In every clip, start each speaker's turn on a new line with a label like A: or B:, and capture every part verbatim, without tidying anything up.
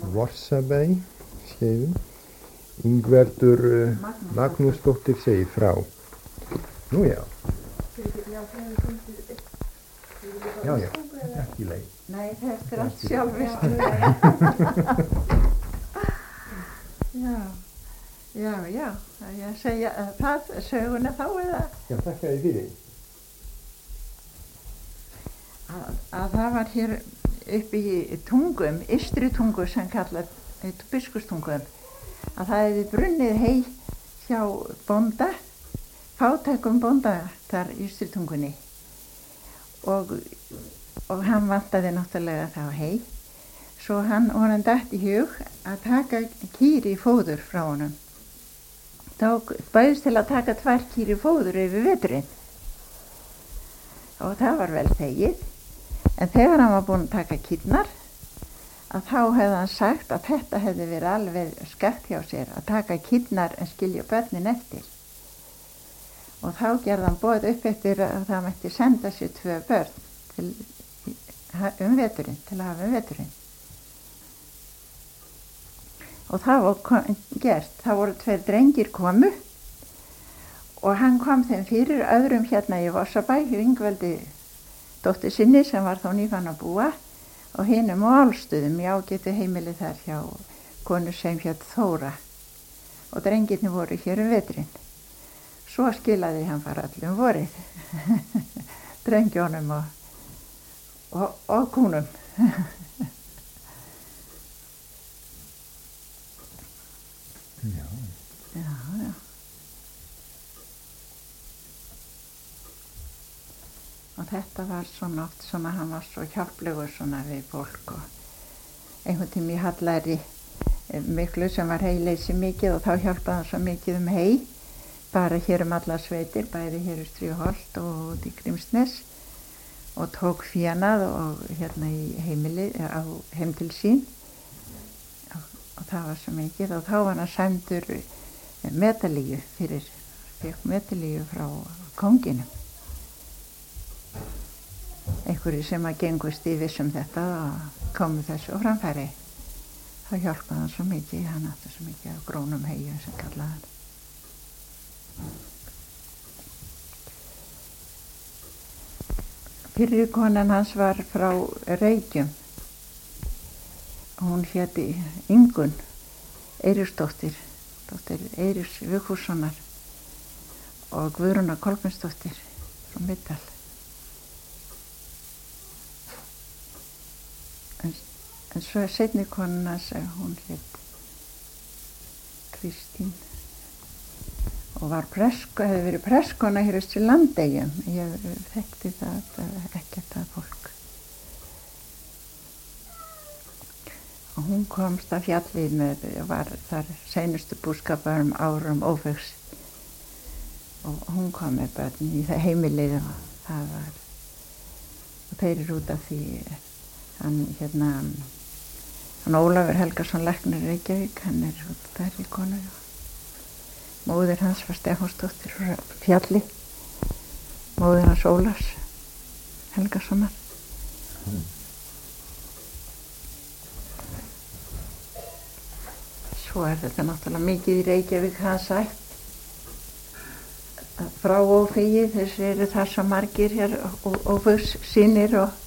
A: Vorsabæ, Skeiðum. Ingveldur uh, Magnúsdóttir segir frá. Nú já. Já, já, þetta er ekki leið.
B: Nei, þetta er allt sjálfvirkt. Já, já, já, ég segja það, söguna þá eða?
A: Já, þakka þér fyrir.
B: Að, að það var hér uppi í Tungum, Ystri Tungu sem kallað Biskupstungum, að það hefði brunnið hey hjá bónda, fátækum bónda þar í Ystri Tungunni. Og, og hann vantaði náttúrulega þá hey. Svo hann, honum datt í hug að taka kýr í fóður frá honum. Þá bauðst til að taka tvær kýr í fóður yfir veturinn. Og það var vel þegið. En þegar hann var búinn að taka kýrnar, að þá hefði hann sagt að þetta hefði verið alveg skakt hjá sér, að taka kýrnar en skilja börnin eftir. Og þá gerði hann boð upp eftir að það mætti senda sér tvö börn til, um veturinn, til að hafa um veturinn. Og það var gert, það voru tveir drengir komu og hann kom þeim fyrir öðrum hérna í Vorsabæ, Ingveldi dóttur sinni sem var þá nýfann að búa og hinum á Álstöðum í ágætu heimili þar hjá konu sem hét Þóra og drengirnir voru hér um veturinn. Svo skilaði hann fara öllum vorið, drengjónum og, og, og kúnum.
A: Já.
B: Já, já. Og þetta var svona oft svona, hann var svo hjálplegur svona við fólk og einhvern tíma í Hallæri miklu sem var heileysi mikið og þá hjálpaði hann svo mikið um hei. Bara hér um alla sveitir, bæði hér í Strýholt og út í Grímsnes og tók fjanað og hérna í heimili, á heim til sín og, og það var svo mikið og þá var hann sæmdur medalíu fyrir, fekk medalíu frá konginum. Einhverju sem að gengust í vissum þetta og komu þessu á framfæri. Þá hjálpaði hann svo mikið, hann átti svo mikið af grónum heyjum sem kallaði hann. Fyrri konan hans var frá Reykjum. Hún héti Ingunn Eiríksdóttir, dóttir Eiríks Vigfússonar og Guðrúnar Kolbeinsdóttir frá Miðdal. En, en svo seinni konan hans, hún hét Kristín. Og var presk, hefði verið preskona hér í Landeyjum. Ég þekkti það ekkert að fólk. Og hún komst að fjallið með, var þar seinustu búskapar um árum ófegs. Og hún kom með börn í það heimilið og það var, og þeir eru út af því, hann hérna, hann Ólafur Helgason læknir Reykjavík, hann er út þar í konu. Móðir hans var Stefánsdóttir frá Fjalli, móðir hans Ólafs Helgasonar. Mm. Svo er þetta náttúrulega mikið í Reykjavík hans ætt. Frá ófegi, þessi eru það svo margir hér ófegs sínir og...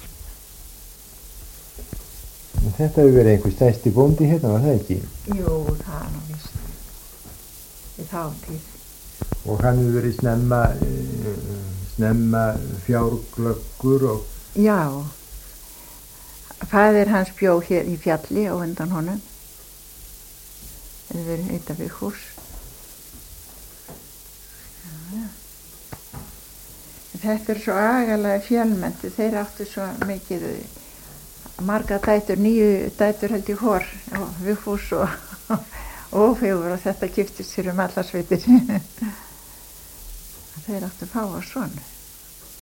A: Þetta hefur verið einhver stærsti bóndi hérna, var það ekki?
B: Jú, það er nú víst. Í þá tíð.
A: Og hann hefur verið snemma, snemma fjárglöggur og...
B: Já, faðir hans bjó hér í Fjalli á undan honum. Það hefur verið eitt af Vigfús. Já, já. Þetta er svo agalega fjölmennt, þeir áttu svo mikið, marga dætur, nýju dætur held í hór, Vigfús og... ófegur og þetta giftist sér um alla sveitir. Þeir áttu fá á svona.